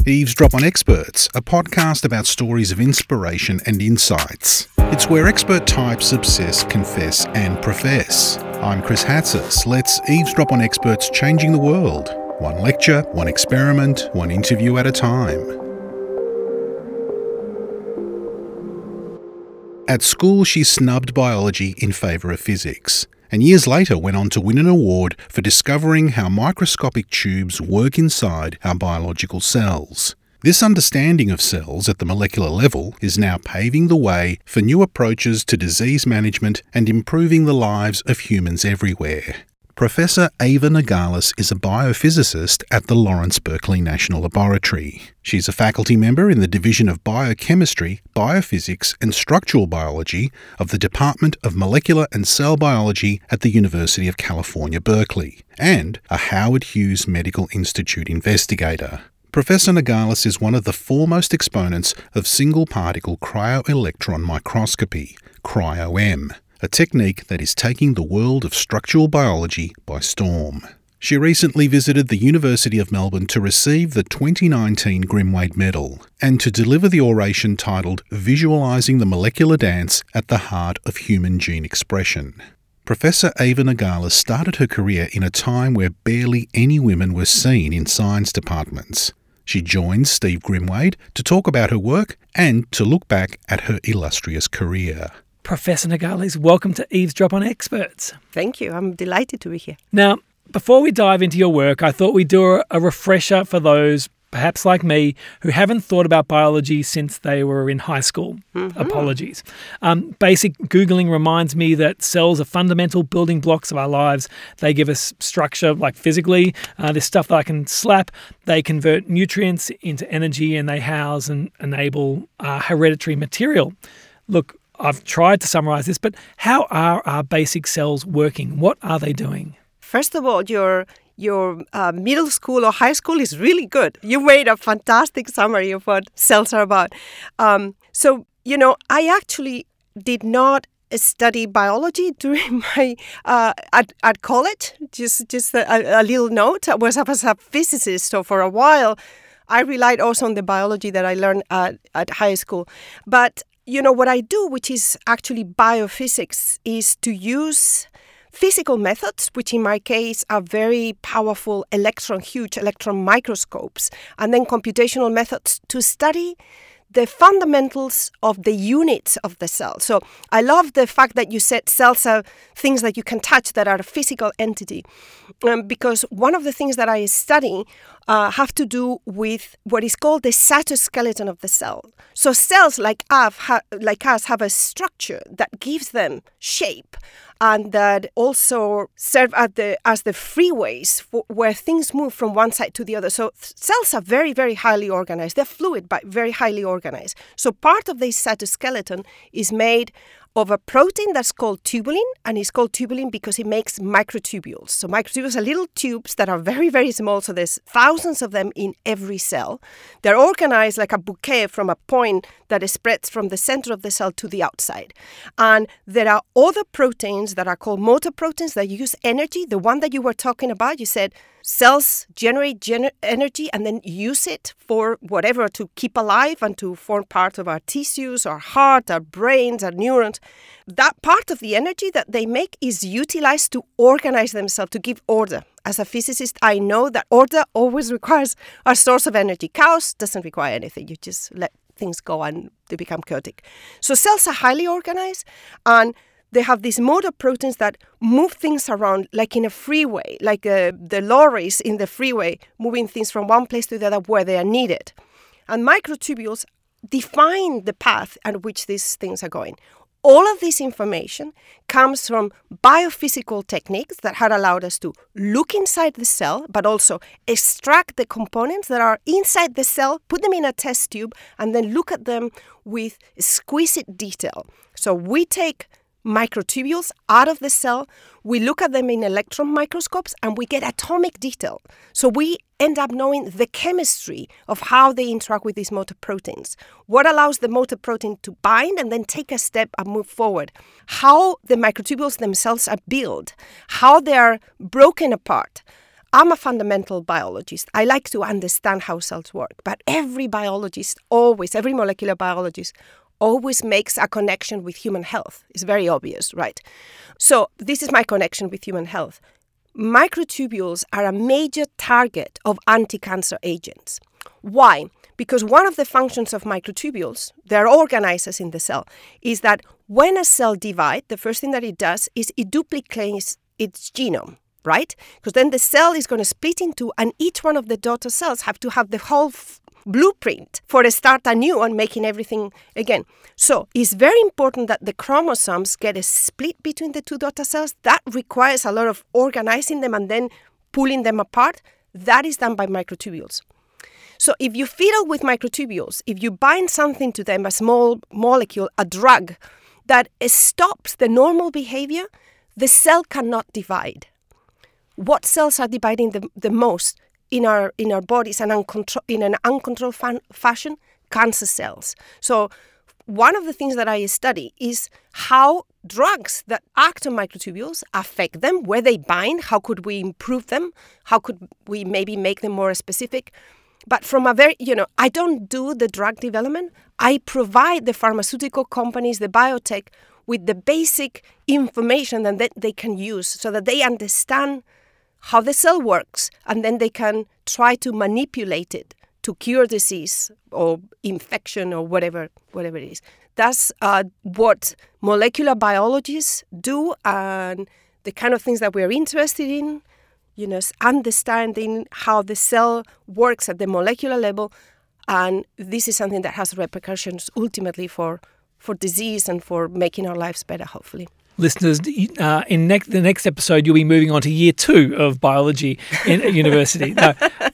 Eavesdrop on Experts, a podcast about stories of inspiration and insights. It's where expert types obsess, confess and profess. I'm Chris Hatzis. Let's eavesdrop on experts changing the world. One lecture, one experiment, one interview at a time. At school, she snubbed biology in favour of physics, and years later went on to win an award for discovering how microscopic tubes work inside our biological cells. This understanding of cells at the molecular level is now paving the way for new approaches to disease management and improving the lives of humans everywhere. Professor Ava Nogales is a biophysicist at the Lawrence Berkeley National Laboratory. She's a faculty member in the Division of Biochemistry, Biophysics and Structural Biology of the Department of Molecular and Cell Biology at the University of California, Berkeley, and a Howard Hughes Medical Institute investigator. Professor Nogales is one of the foremost exponents of single-particle cryo-electron microscopy, cryo-EM, a technique that is taking the world of structural biology by storm. She recently visited the University of Melbourne to receive the 2019 Grimwade Medal and to deliver the oration titled Visualising the Molecular Dance at the Heart of Human Gene Expression. Professor Ava Nogales started her career in a time where barely any women were seen in science departments. She joined Steve Grimwade to talk about her work and to look back at her illustrious career. Professor Nogales, welcome to Eavesdrop on Experts. Thank you. I'm delighted to be here. Now, before we dive into your work, I thought we'd do a refresher for those, perhaps like me, who haven't thought about biology since they were in high school. Mm-hmm. Apologies. Basic Googling reminds me that cells are fundamental building blocks of our lives. They give us structure, like physically. There's stuff that I can slap. They convert nutrients into energy, and they house and enable hereditary material. Look, I've tried to summarise this, but how are our basic cells working? What are they doing? First of all, your middle school or high school is really good. You made a fantastic summary of what cells are about. I actually did not study biology during my at college. Just a little note. I was a physicist, so for a while I relied also on the biology that I learned at high school. But what I do, which is actually biophysics, is to use physical methods, which in my case are very powerful huge electron microscopes, and then computational methods to study the fundamentals of the units of the cell. So I love the fact that you said cells are things that you can touch that are a physical entity, because one of the things that I study have to do with what is called the cytoskeleton of the cell. So cells like us have a structure that gives them shape, and that also serve as the freeways where things move from one side to the other. So cells are very, very highly organized. They're fluid, but very highly organized. So part of this cytoskeleton is made of a protein that's called tubulin, and it's called tubulin because it makes microtubules. So microtubules are little tubes that are very, very small, so there's thousands of them in every cell. They're organized like a bouquet from a point that spreads from the center of the cell to the outside. And there are other proteins that are called motor proteins that use energy. The one that you were talking about, you said cells generate energy and then use it for whatever, to keep alive and to form part of our tissues, our heart, our brains, our neurons. That part of the energy that they make is utilized to organize themselves, to give order. As a physicist, I know that order always requires a source of energy. Chaos doesn't require anything. You just let things go and they become chaotic. So cells are highly organized, and they have these motor proteins that move things around like in a freeway, like the lorries in the freeway, moving things from one place to the other where they are needed. And microtubules define the path at which these things are going. All of this information comes from biophysical techniques that had allowed us to look inside the cell, but also extract the components that are inside the cell, put them in a test tube, and then look at them with exquisite detail. So we take microtubules out of the cell, we look at them in electron microscopes, and we get atomic detail. So we end up knowing the chemistry of how they interact with these motor proteins, what allows the motor protein to bind and then take a step and move forward, how the microtubules themselves are built, how they are broken apart. I'm a fundamental biologist. I like to understand how cells work. But every biologist always, every molecular biologist always makes a connection with human health. It's very obvious, right? So this is my connection with human health. Microtubules are a major target of anti-cancer agents. Why? Because one of the functions of microtubules, they're organizers in the cell, is that when a cell divides, the first thing that it does is it duplicates its genome, right? Because then the cell is going to split in two, and each one of the daughter cells have to have the whole blueprint for a start anew and making everything again. So it's very important that the chromosomes get a split between the two daughter cells. That requires a lot of organizing them and then pulling them apart. That is done by microtubules. So if you fiddle with microtubules, if you bind something to them, a small molecule, a drug, that stops the normal behavior, the cell cannot divide. What cells are dividing the most in our bodies and in an uncontrolled fashion? Cancer cells. So one of the things that I study is how drugs that act on microtubules affect them, where they bind, how could we improve them, how could we maybe make them more specific. But from a very, I don't do the drug development. I provide the pharmaceutical companies, the biotech, with the basic information that they can use so that they understand how the cell works, and then they can try to manipulate it to cure disease or infection or whatever it is. That's what molecular biologists do, and the kind of things that we're interested in, understanding how the cell works at the molecular level. And this is something that has repercussions ultimately for disease and for making our lives better, hopefully. Listeners, in the next episode, you'll be moving on to year 2 of biology at university. No,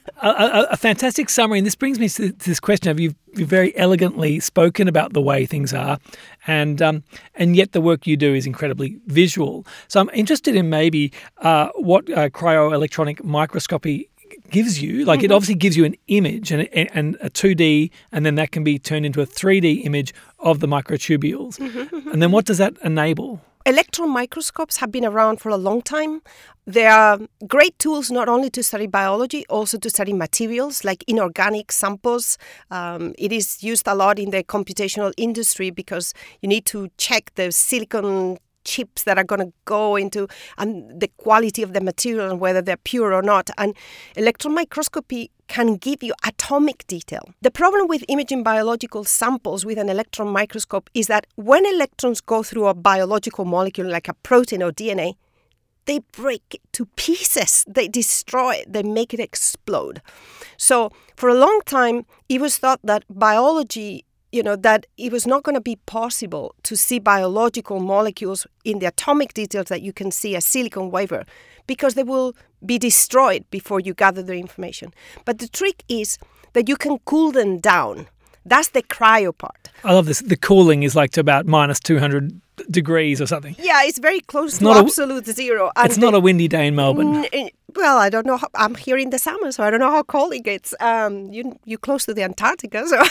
a fantastic summary, and this brings me to this question of you've very elegantly spoken about the way things are, and yet the work you do is incredibly visual. So I'm interested in maybe what cryo-electronic microscopy gives you. Like, it obviously gives you an image and a 2D, and then that can be turned into a 3D image of the microtubules. And then what does that enable? Electron microscopes have been around for a long time. They are great tools not only to study biology, also to study materials like inorganic samples. It is used a lot in the computational industry because you need to check the silicon chips that are going to go into and the quality of the material and whether they're pure or not. And electron microscopy can give you atomic detail. The problem with imaging biological samples with an electron microscope is that when electrons go through a biological molecule like a protein or DNA, they break it to pieces. They destroy it. They make it explode. So for a long time, it was thought that biology, that it was not going to be possible to see biological molecules in the atomic details that you can see a silicon wafer because they will be destroyed before you gather the information. But the trick is that you can cool them down. That's the cryo part. I love this. The cooling is like to about minus 200 degrees or something. Yeah, it's very close to absolute zero. And it's not a windy day in Melbourne. Well, I don't know. I'm here in the summer, so I don't know how cold it gets. You're close to the Antarctica, so.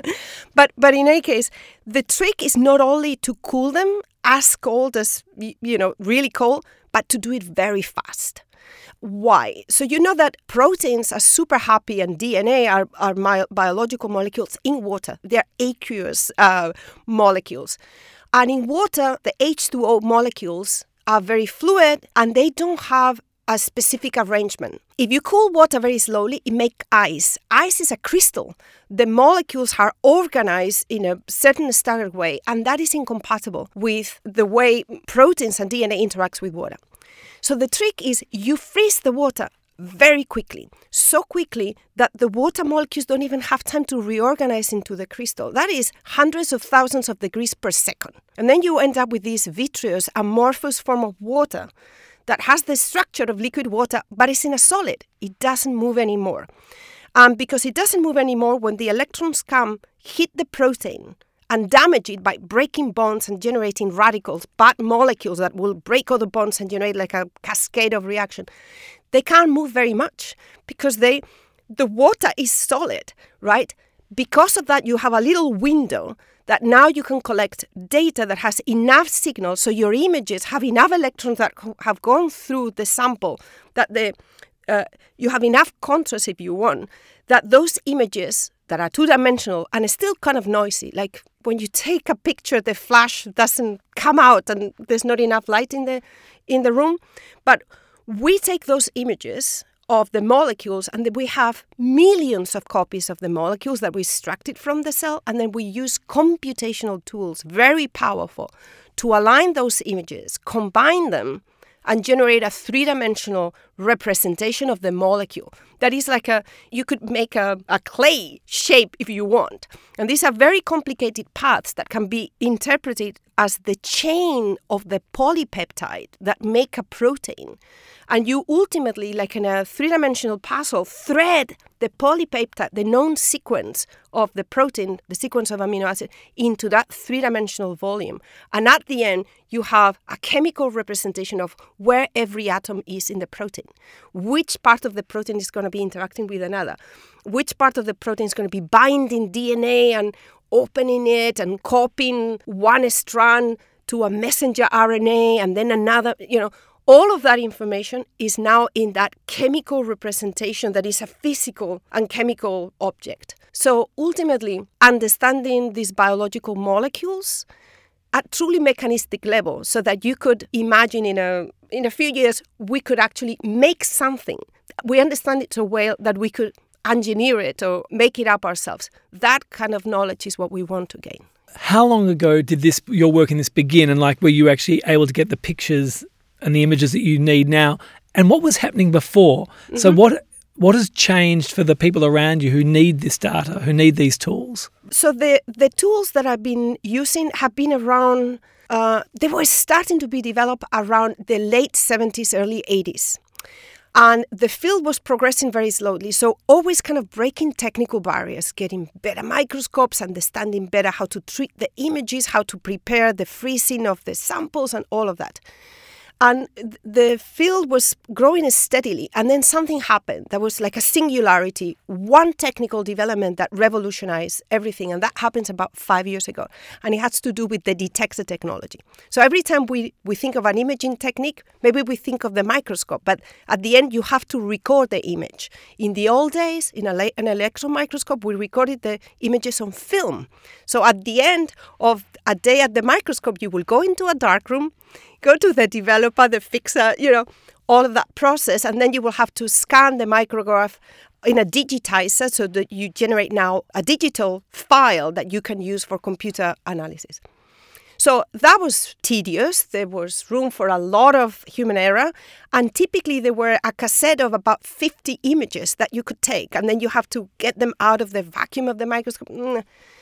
But in any case, the trick is not only to cool them as cold as really cold, but to do it very fast. Why? So you know that proteins are super happy and DNA are biological molecules in water. They're aqueous molecules. And in water, the H2O molecules are very fluid and they don't have a specific arrangement. If you cool water very slowly, it makes ice. Ice is a crystal. The molecules are organized in a certain staggered way, and that is incompatible with the way proteins and DNA interacts with water. So the trick is you freeze the water very quickly, so quickly that the water molecules don't even have time to reorganize into the crystal. That is hundreds of thousands of degrees per second. And then you end up with this vitreous, amorphous form of water that has the structure of liquid water, but it's in a solid. It doesn't move anymore. Because it doesn't move anymore, when the electrons come, hit the protein, and damage it by breaking bonds and generating radicals, bad molecules that will break other bonds and generate like a cascade of reaction. They can't move very much because the water is solid, right? Because of that, you have a little window that now you can collect data that has enough signals, so your images have enough electrons that have gone through the sample that the you have enough contrast, if you want, that those images that are two-dimensional and still kind of noisy, like when you take a picture, the flash doesn't come out and there's not enough light in the room. But we take those images of the molecules, and then we have millions of copies of the molecules that we extracted from the cell, and then we use computational tools, very powerful, to align those images, combine them, and generate a three-dimensional representation of the molecule. That is like you could make a clay shape if you want. And these are very complicated paths that can be interpreted as the chain of the polypeptide that make a protein. And you ultimately, like in a three-dimensional puzzle, thread the polypeptide, the known sequence of the protein, the sequence of amino acid, into that three-dimensional volume. And at the end, you have a chemical representation of where every atom is in the protein. Which part of the protein is going to be interacting with another? Which part of the protein is going to be binding DNA and opening it and copying one strand to a messenger RNA and then another, all of that information is now in that chemical representation that is a physical and chemical object. So ultimately, understanding these biological molecules at truly mechanistic level, so that you could imagine in a few years, we could actually make something. We understand it so well that we could engineer it or make it up ourselves. That kind of knowledge is what we want to gain. How long ago did your work in this begin, and were you actually able to get the pictures and the images that you need now? And what was happening before? Mm-hmm. So what has changed for the people around you who need this data, who need these tools? So the tools that I've been using have been around, they were starting to be developed around the late 70s, early 80s. And the field was progressing very slowly, so always kind of breaking technical barriers, getting better microscopes, understanding better how to treat the images, how to prepare the freezing of the samples and all of that. And the field was growing steadily, and then something happened. There was like a singularity, one technical development that revolutionized everything, and that happens about 5 years ago. And it has to do with the detector technology. So every time we think of an imaging technique, maybe we think of the microscope, but at the end you have to record the image. In the old days, in an electron microscope, we recorded the images on film. So at the end of a day at the microscope, you will go into a dark room, go to the developer, the fixer, all of that process, and then you will have to scan the micrograph in a digitizer so that you generate now a digital file that you can use for computer analysis. So that was tedious. There was room for a lot of human error. And typically there were a cassette of about 50 images that you could take, and then you have to get them out of the vacuum of the microscope.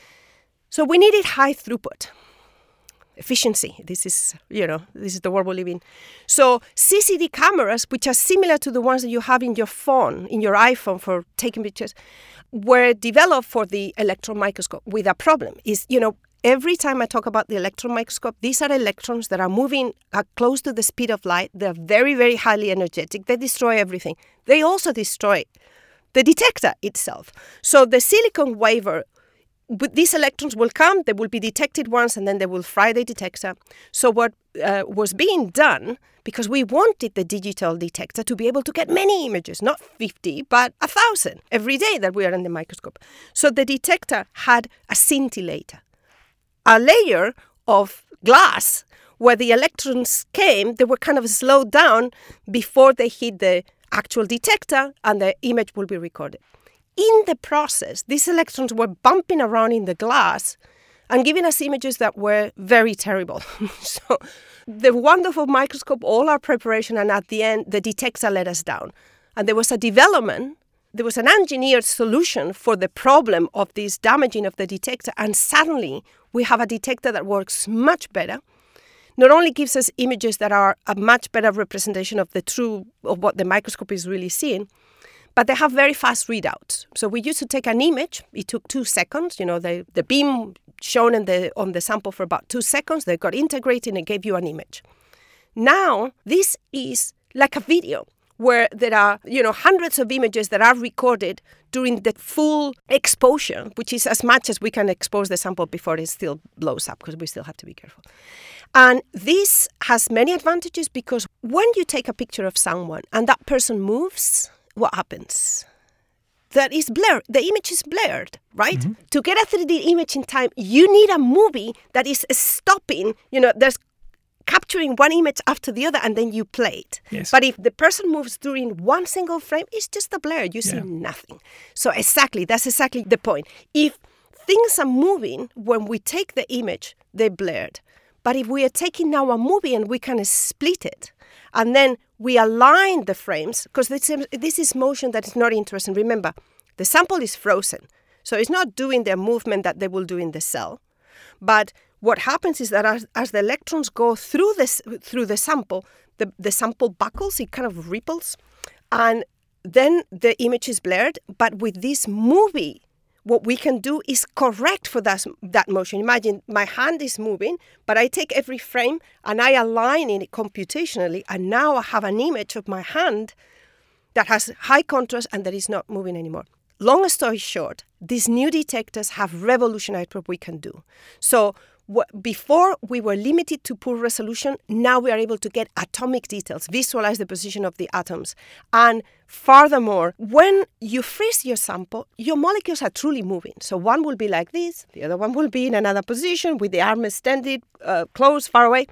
So we needed high throughput. Efficiency. This is the world we live in. So CCD cameras, which are similar to the ones that you have in your phone, in your iPhone for taking pictures, were developed for the electron microscope with a problem. Every time I talk about the electron microscope, these are electrons that are moving close to the speed of light. They're very, very highly energetic. They destroy everything. They also destroy the detector itself. So the silicon wafer, these electrons will come, they will be detected once, and then they will fry the detector. So what was being done, because we wanted the digital detector to be able to get many images, not 50, but 1,000 every day that we are in the microscope. So the detector had a scintillator, a layer of glass where the electrons came, they were kind of slowed down before they hit the actual detector, and the image will be recorded. In the process, these electrons were bumping around in the glass and giving us images that were very terrible. So the wonderful microscope, all our preparation, and at the end, the detector let us down. And there was a development, there was an engineered solution for the problem of this damaging of the detector, and suddenly we have a detector that works much better. Not only gives us images that are a much better representation of what the microscope is really seeing, but they have very fast readouts. So we used to take an image. It took 2 seconds. The beam shown on the sample for about 2 seconds. They got integrated and it gave you an image. Now, this is like a video where there are, hundreds of images that are recorded during the full exposure, which is as much as we can expose the sample before it still blows up, because we still have to be careful. And this has many advantages, because when you take a picture of someone and that person moves, what happens? That is blurred. The image is blurred, right? Mm-hmm. To get a 3D image in time, you need a movie that is stopping, there's capturing one image after the other, and then you play it. Yes. But if the person moves during one single frame, it's just a blur. You see nothing. So that's exactly the point. If things are moving, when we take the image, they're blurred. But if we are taking now a movie and we can split it, and then we align the frames, because this is motion that is not interesting. Remember, the sample is frozen. So it's not doing the movement that they will do in the cell. But what happens is that as the electrons go through the sample, the sample buckles, it kind of ripples, and then the image is blurred. But with this movie, what we can do is correct for that motion. Imagine my hand is moving, but I take every frame and I align it computationally, and now I have an image of my hand that has high contrast and that is not moving anymore. Long story short, these new detectors have revolutionized what we can do. So before we were limited to poor resolution, now we are able to get atomic details, visualize the position of the atoms. And furthermore, when you freeze your sample, your molecules are truly moving. So one will be like this, the other one will be in another position with the arm extended, close, far away.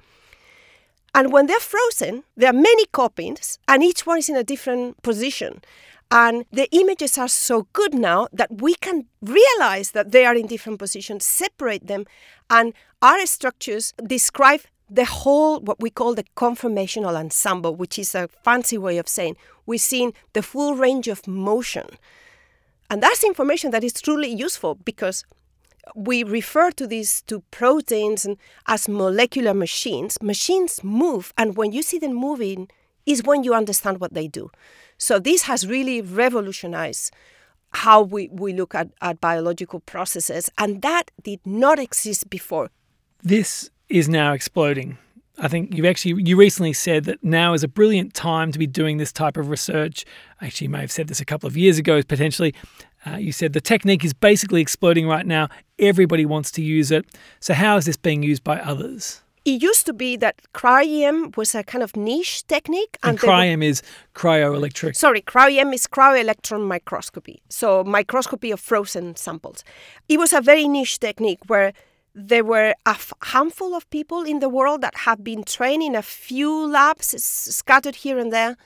And when they're frozen, there are many copies, and each one is in a different position. And the images are so good now that we can realize that they are in different positions, separate them, and our structures describe the whole, what we call the conformational ensemble, which is a fancy way of saying we've seen the full range of motion. And that's information that is truly useful, because we refer to proteins as molecular machines. Machines move, and when you see them moving is when you understand what they do. So this has really revolutionized how we look at biological processes, and that did not exist before. This is now exploding. I think you recently said that now is a brilliant time to be doing this type of research. Actually, you may have said this a couple of years ago, potentially. You said the technique is basically exploding right now. Everybody wants to use it. So how is this being used by others? It used to be that cryo-EM was a kind of niche technique. And cryo-EM is cryo-electric. Sorry, cryo-EM is cryo-electron microscopy. So microscopy of frozen samples. It was a very niche technique where there were a handful of people in the world that have been trained in a few labs scattered here and there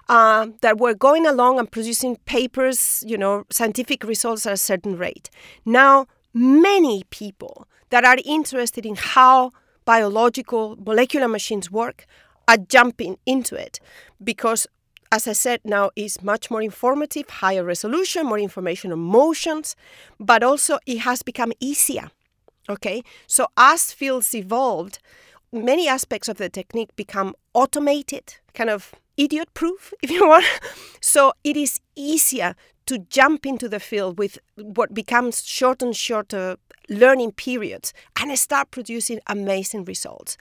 that were going along and producing papers, scientific results at a certain rate. Now, many people that are interested in how biological molecular machines work are jumping into it because, as I said, now is much more informative, higher resolution, more information on motions, but also it has become easier. Okay, so as fields evolved, many aspects of the technique become automated, kind of idiot-proof, if you want. So it is easier to jump into the field with what becomes shorter and shorter learning periods and start producing amazing results.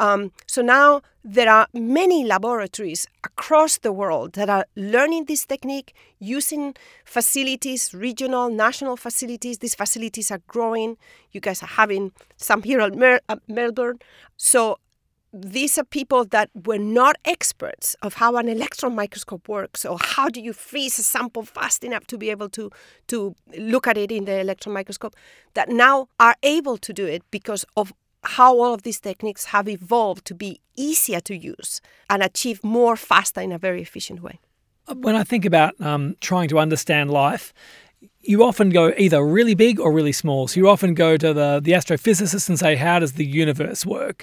So now there are many laboratories across the world that are learning this technique, using facilities, regional, national facilities. These facilities are growing. You guys are having some here at Melbourne. So these are people that were not experts of how an electron microscope works, or how do you freeze a sample fast enough to be able to look at it in the electron microscope, that now are able to do it because of how all of these techniques have evolved to be easier to use and achieve more faster in a very efficient way. When I think about trying to understand life, you often go either really big or really small. So you often go to the astrophysicist and say, how does the universe work?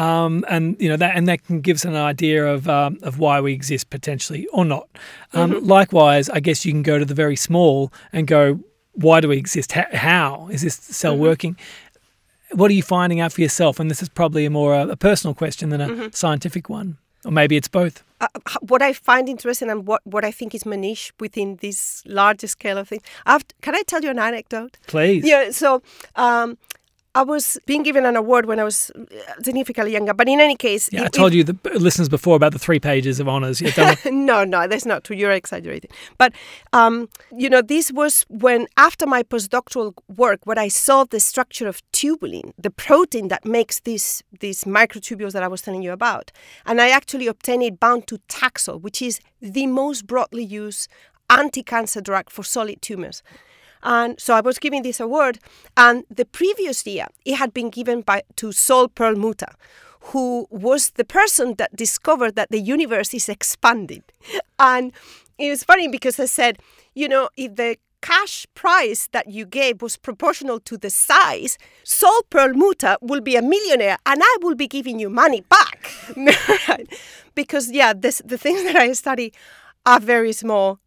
And that can give us an idea of why we exist potentially or not. Likewise, I guess you can go to the very small and go, why do we exist? How is this cell working? What are you finding out for yourself? And this is probably a personal question than a scientific one. Or maybe it's both. What I find interesting and what I think is niche within this larger scale of things. Can I tell you an anecdote? Please. Yeah. So I was being given an award when I was significantly younger. But in any case... Yeah, I told you, the listeners, before about the 3 pages of honours. Yeah, No, that's not true. You're exaggerating. But, this was when, after my postdoctoral work, when I saw the structure of tubulin, the protein that makes these microtubules that I was telling you about. And I actually obtained it bound to Taxol, which is the most broadly used anti-cancer drug for solid tumors. And so I was given this award, and the previous year it had been given to Sol Perlmutter, who was the person that discovered that the universe is expanding. And it was funny because I said, if the cash prize that you gave was proportional to the size, Sol Perlmutter will be a millionaire and I will be giving you money back. Right? Because, the things that I study are very small.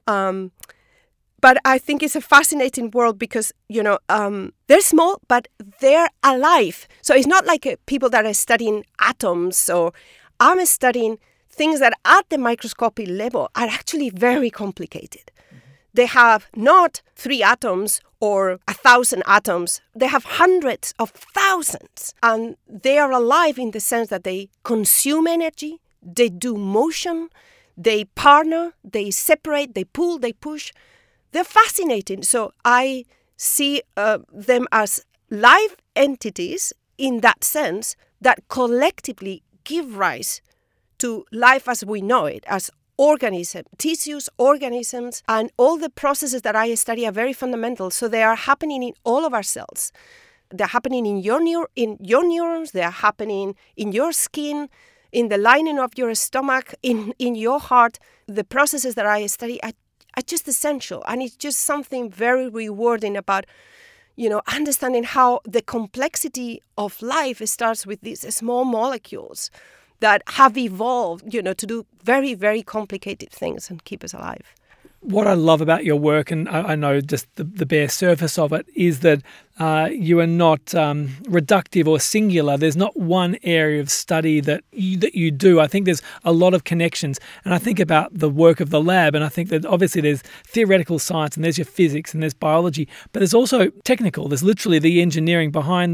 But I think it's a fascinating world because, they're small, but they're alive. So it's not like people that are studying atoms, or I'm studying things that at the microscopic level are actually very complicated. Mm-hmm. They have not 3 atoms or 1,000 atoms. They have hundreds of thousands. And they are alive in the sense that they consume energy, they do motion, they partner, they separate, they pull, they push. They're fascinating. So I see them as live entities in that sense that collectively give rise to life as we know it, as organisms, tissues, organisms, and all the processes that I study are very fundamental. So they are happening in all of our cells. They're happening in your neurons, they are happening in your skin, in the lining of your stomach, in your heart. The processes that I study are just essential. And it's just something very rewarding about, understanding how the complexity of life starts with these small molecules that have evolved, to do very, very complicated things and keep us alive. What I love about your work, and I know just the bare surface of it, is that you are not reductive or singular. There's not one area of study that you do. I think there's a lot of connections. And I think about the work of the lab, and I think that obviously there's theoretical science, and there's your physics, and there's biology, but there's also technical. There's literally the engineering behind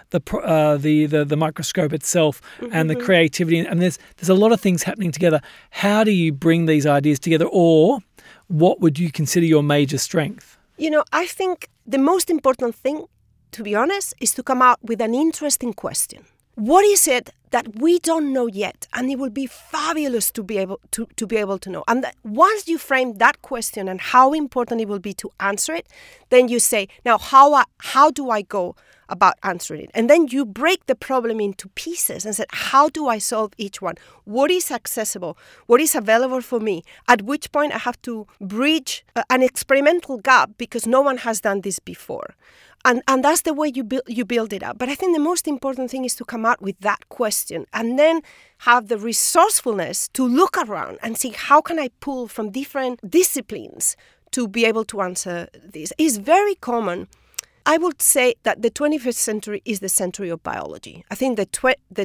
the microscope itself, and the creativity, and there's a lot of things happening together. How do you bring these ideas together, or what would you consider your major strength? I think the most important thing, to be honest, is to come out with an interesting question. What is it that we don't know yet? And it will be fabulous to be able to know. And once you frame that question and how important it will be to answer it, then you say, now how do I go about answering it? And then you break the problem into pieces and say, how do I solve each one? What is accessible? What is available for me? At which point I have to bridge an experimental gap because no one has done this before. And that's the way you build it up. But I think the most important thing is to come out with that question and then have the resourcefulness to look around and see how can I pull from different disciplines to be able to answer this. It's very common. I would say that the 21st century is the century of biology. I think the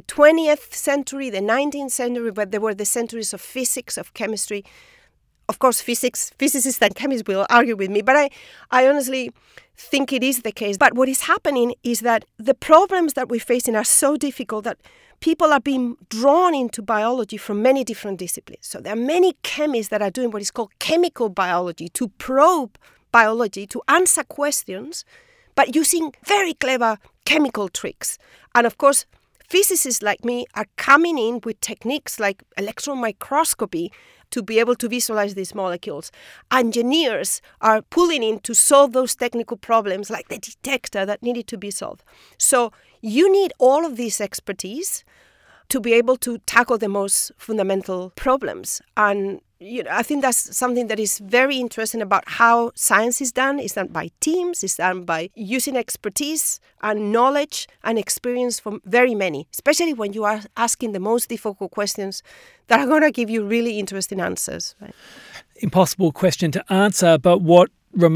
20th century, the 19th century, but there were the centuries of physics, of chemistry. Of course, physicists and chemists will argue with me, but I honestly think it is the case. But what is happening is that the problems that we're facing are so difficult that people are being drawn into biology from many different disciplines. So there are many chemists that are doing what is called chemical biology, to probe biology, to answer questions, but using very clever chemical tricks. And of course, physicists like me are coming in with techniques like electron microscopy to be able to visualize these molecules. Engineers are pulling in to solve those technical problems like the detector that needed to be solved. So you need all of this expertise to be able to tackle the most fundamental problems. And I think that's something that is very interesting about how science is done. It's done by teams. It's done by using expertise and knowledge and experience from very many, especially when you are asking the most difficult questions that are going to give you really interesting answers. Right? Impossible question to answer, but what's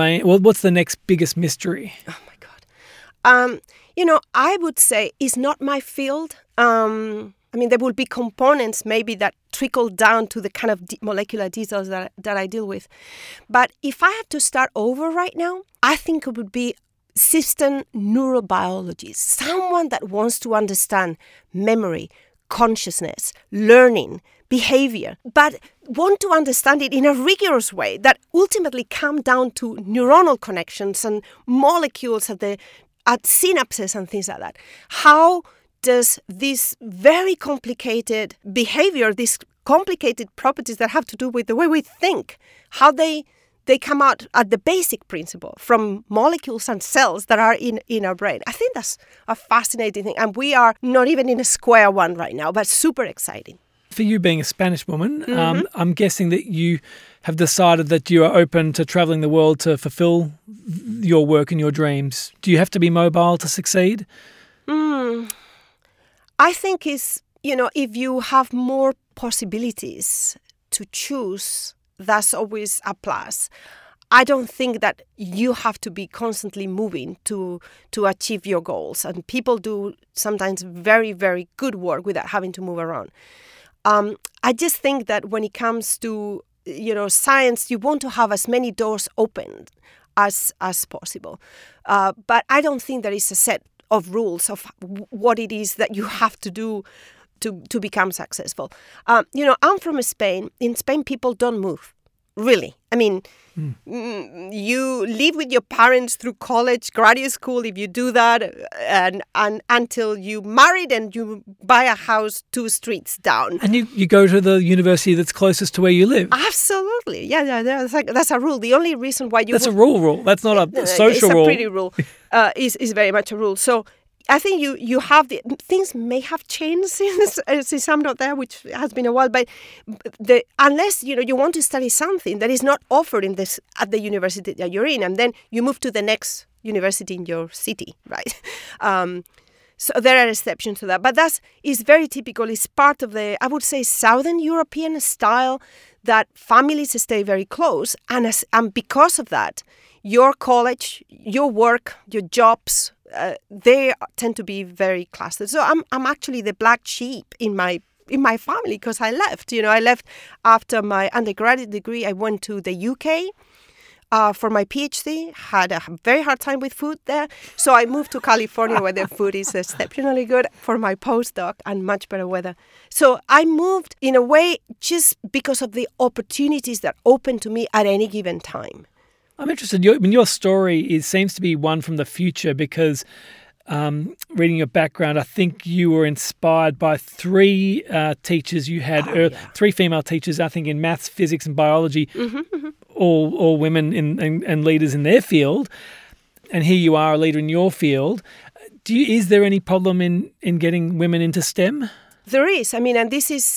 the next biggest mystery? Oh, my God. I would say it's not my field. There will be components maybe that trickle down to the kind of molecular details that I deal with. But if I had to start over right now, I think it would be system neurobiologist, someone that wants to understand memory, consciousness, learning, behavior, but want to understand it in a rigorous way that ultimately come down to neuronal connections and molecules at synapses and things like that. How does this very complicated behavior, these complicated properties that have to do with the way we think, how they come out at the basic principle from molecules and cells that are in our brain. I think that's a fascinating thing. And we are not even in a square one right now, but super exciting. For you being a Spanish woman, I'm guessing that you have decided that you are open to traveling the world to fulfill your work and your dreams. Do you have to be mobile to succeed? I think if you have more possibilities to choose, that's always a plus. I don't think that you have to be constantly moving to achieve your goals. And people do sometimes very, very good work without having to move around. I just think that when it comes to, science, you want to have as many doors open as possible. But I don't think there is a set of rules of what it is that you have to do to become successful. I'm from Spain. In Spain, people don't move. Really. I mean, you live with your parents through college, graduate school, if you do that, and until you married and you buy a house 2 streets down. And you go to the university that's closest to where you live. Absolutely. Yeah. That's a rule. The only reason why you... That's a rule. That's not a social rule. It's a pretty rule. Is very much a rule. So I think you have things may have changed since I'm not there, which has been a while. But unless you want to study something that is not offered at the university that you're in, and then you move to the next university in your city, right? So there are exceptions to that, but that is very typical. It's part of the, I would say, Southern European style that families stay very close, and because of that, your college, your work, your jobs. They tend to be very clustered. So I'm actually the black sheep in my family because I left. I left after my undergraduate degree. I went to the UK for my PhD. Had a very hard time with food there, so I moved to California where the food is exceptionally good for my postdoc and much better weather. So I moved in a way just because of the opportunities that opened to me at any given time. I'm interested. Your story seems to be one from the future because reading your background, I think you were inspired by 3 teachers you had, 3 female teachers, I think, in maths, physics and biology, all women and leaders in their field. And here you are, a leader in your field. Is there any problem in getting women into STEM? There is. I mean, and this is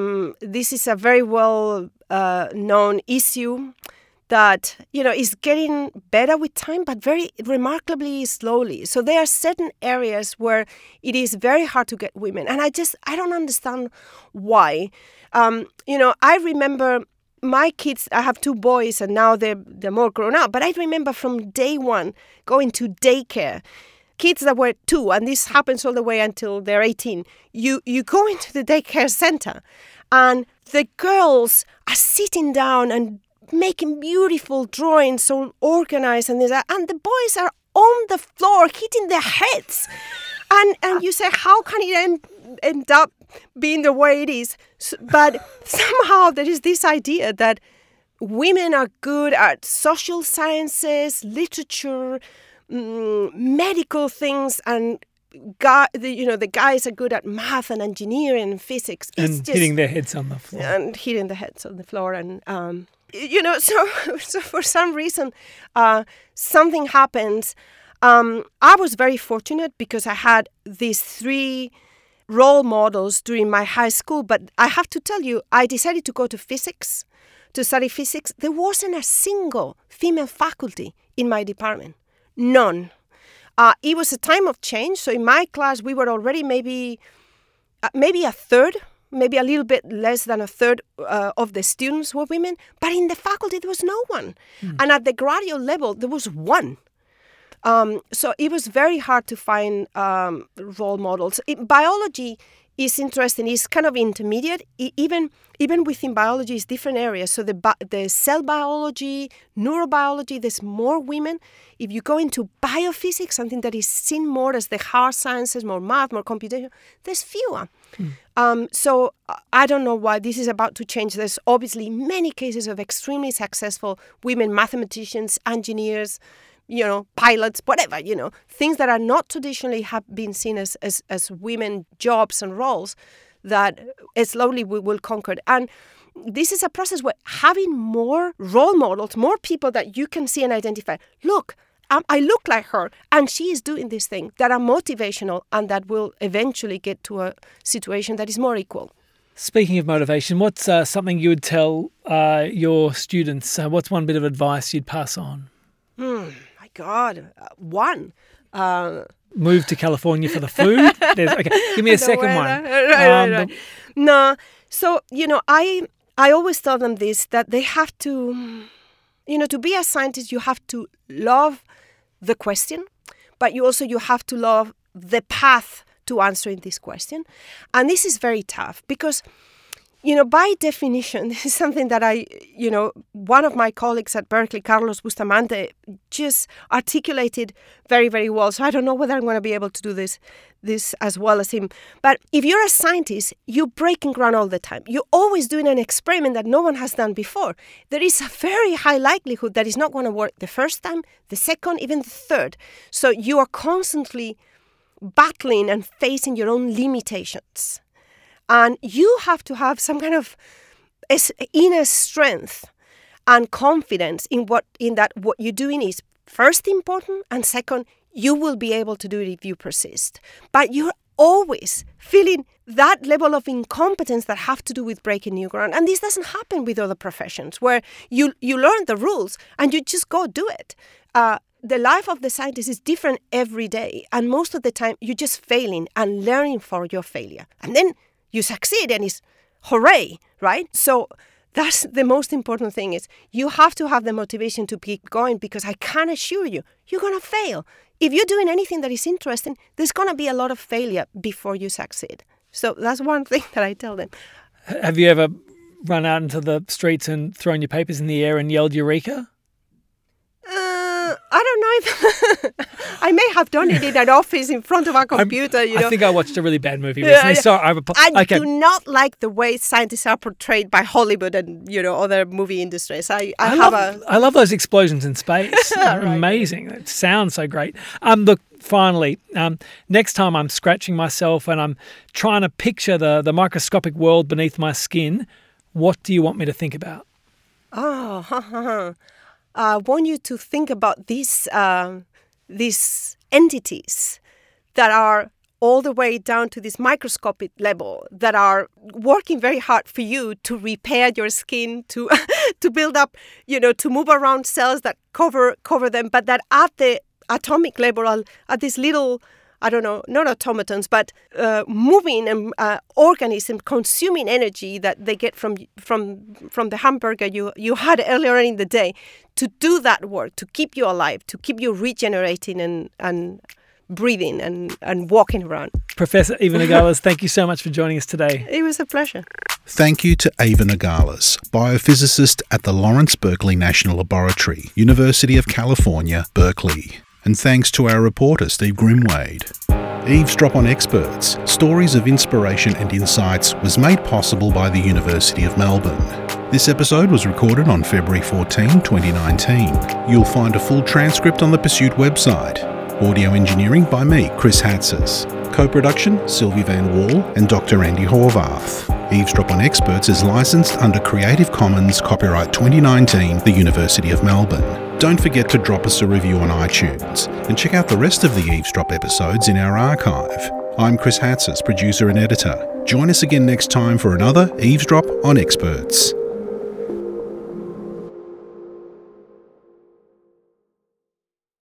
a very well known issue that, is getting better with time, but very remarkably slowly. So there are certain areas where it is very hard to get women. And I don't understand why. I remember my kids, I have 2 boys and now they're more grown up, but I remember from day one going to daycare. Kids that were 2, and this happens all the way until they're 18, you go into the daycare center and the girls are sitting down and making beautiful drawings, so organized, and the boys are on the floor hitting their heads, and you say, how can it end up being the way it is? But somehow there is this idea that women are good at social sciences, literature, medical things, and the guys are good at math and engineering and physics. And hitting their heads on the floor. And so for some reason, something happens. I was very fortunate because I had these 3 role models during my high school. But I have to tell you, I decided to go to study physics. There wasn't a single female faculty in my department. None. It was a time of change. So in my class, we were already maybe a third, maybe a little bit less than a third of the students were women. But in the faculty, there was no one. And at the graduate level, there was 1. So it was very hard to find role models. Biology is interesting. It's kind of intermediate. Even within biology, it's different areas. So the cell biology, neurobiology, there's more women. If you go into biophysics, something that is seen more as the hard sciences, more math, more computation, there's fewer. So I don't know why this is about to change. There's obviously many cases of extremely successful women mathematicians, engineers, pilots, whatever, things that are not traditionally have been seen as women jobs and roles that slowly we will conquer. And this is a process where having more role models, more people that you can see and identify, look, I look like her and she is doing this thing, that are motivational and that will eventually get to a situation that is more equal. Speaking of motivation, what's something you would tell your students? What's one bit of advice you'd pass on? My God, one. Move to California for the food? Okay, give me a second one. Right. No, so, I always tell them this, that they have to, to be a scientist, you have to love the question, but you have to love the path to answering this question. And this is very tough because, by definition, this is something that one of my colleagues at Berkeley, Carlos Bustamante, just articulated very, very well. So I don't know whether I'm going to be able to do this as well as him. But if you're a scientist, you're breaking ground all the time. You're always doing an experiment that no one has done before. There is a very high likelihood that it's not going to work the first time, the second, even the third. So you are constantly battling and facing your own limitations. And you have to have some kind of inner strength and confidence in what you're doing is first important, and second, you will be able to do it if you persist. But you're always feeling that level of incompetence that have to do with breaking new ground. And this doesn't happen with other professions where you learn the rules and you just go do it. The life of the scientist is different every day. And most of the time, you're just failing and learning for your failure. And then you succeed and it's hooray, right? So that's the most important thing is you have to have the motivation to keep going, because I can assure you, you're going to fail. If you're doing anything that is interesting, there's going to be a lot of failure before you succeed. So that's one thing that I tell them. Have you ever run out into the streets and thrown your papers in the air and yelled Eureka? I don't know if I may have done it in an office in front of a computer. I think I watched a really bad movie recently. Yeah. Sorry, I do not like the way scientists are portrayed by Hollywood and other movie industries. I love those explosions in space. They're right. Amazing. It sounds so great. Look, finally, next time I'm scratching myself and I'm trying to picture the microscopic world beneath my skin, what do you want me to think about? I want you to think about these entities that are all the way down to this microscopic level, that are working very hard for you to repair your skin, to build up, to move around cells that cover them, but that at the atomic level, at this little, I don't know, not automatons, but moving organisms consuming energy that they get from the hamburger you had earlier in the day, to do that work, to keep you alive, to keep you regenerating and breathing and walking around. Professor Eva Nogales, thank you so much for joining us today. It was a pleasure. Thank you to Eva Nogales, biophysicist at the Lawrence Berkeley National Laboratory, University of California, Berkeley. And thanks to our reporter, Steve Grimwade. Eavesdrop on Experts, Stories of Inspiration and Insights was made possible by the University of Melbourne. This episode was recorded on February 14, 2019. You'll find a full transcript on the Pursuit website. Audio engineering by me, Chris Hatzis. Co-production, Sylvie Van Wall and Dr. Andy Horvath. Eavesdrop on Experts is licensed under Creative Commons Copyright 2019, the University of Melbourne. Don't forget to drop us a review on iTunes and check out the rest of the Eavesdrop episodes in our archive. I'm Chris Hatzis, producer and editor. Join us again next time for another Eavesdrop on Experts.